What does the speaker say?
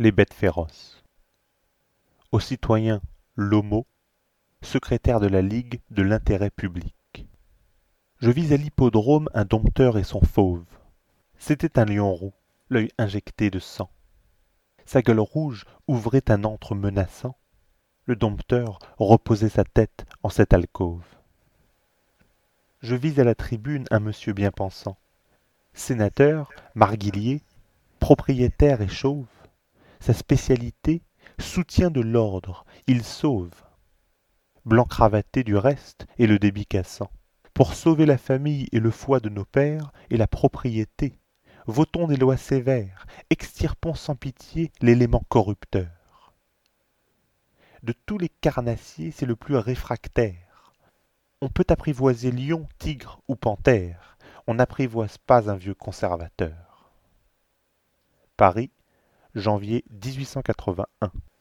Les bêtes féroces. Au citoyen Lomo, secrétaire de la Ligue de l'intérêt public. Je vis à l'hippodrome un dompteur et son fauve. C'était un lion roux, l'œil injecté de sang. Sa gueule rouge ouvrait un antre menaçant. Le dompteur reposait sa tête en cette alcôve. Je vis à la tribune un monsieur bien pensant, sénateur, marguillier, propriétaire et chauve. Sa spécialité, soutien de l'ordre, il sauve. Blanc cravaté du reste et le débit cassant. Pour sauver la famille et le foie de nos pères et la propriété, votons des lois sévères, extirpons sans pitié l'élément corrupteur. De tous les carnassiers, c'est le plus réfractaire. On peut apprivoiser lion, tigre ou panthère, on n'apprivoise pas un vieux conservateur. Paris, janvier 1881.